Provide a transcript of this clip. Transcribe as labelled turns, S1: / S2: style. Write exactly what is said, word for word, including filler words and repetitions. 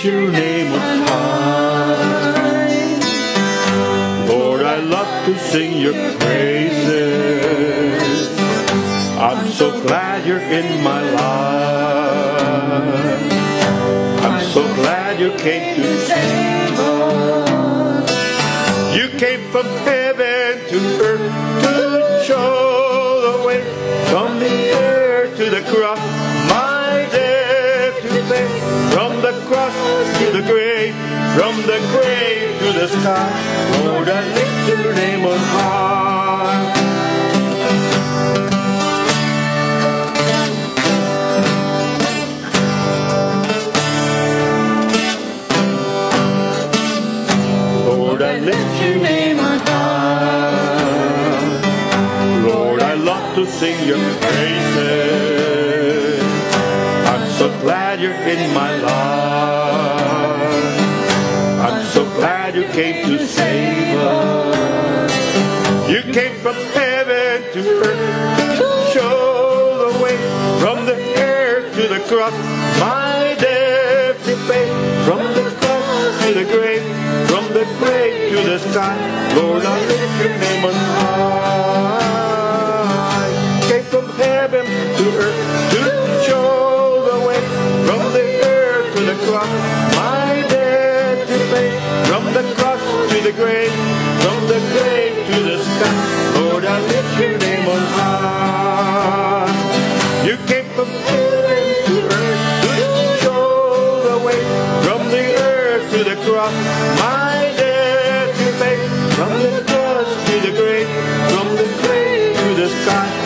S1: lift your name on high. Lord, I love to sing your praises. I'm so glad you're in my life. I'm so glad you came to save us. You came from heaven to earth to show the way, from the air to the cross, my death to pay. From the cross to the grave, from the grave to the sky, Lord, I lift your name on high. Lord, I lift your name on high. Lord, I love to sing your praises. I'm so glad you're in my life. I'm so glad you came to save us. You came from heaven to earth to show the way, from the air to the cross, my death to pay. From the cross to the grave, from the grave to the sky, Lord, I lift your name on high. Came from heaven to earth to show the way, from the earth to the cross, my death to pay. From the cross to the grave, from the grave to the sky, Lord, I lift your name on high. You came from heaven to earth to show the way, from the earth to the cross, my death to pay. From the cross to the grave, from the grave to the sky,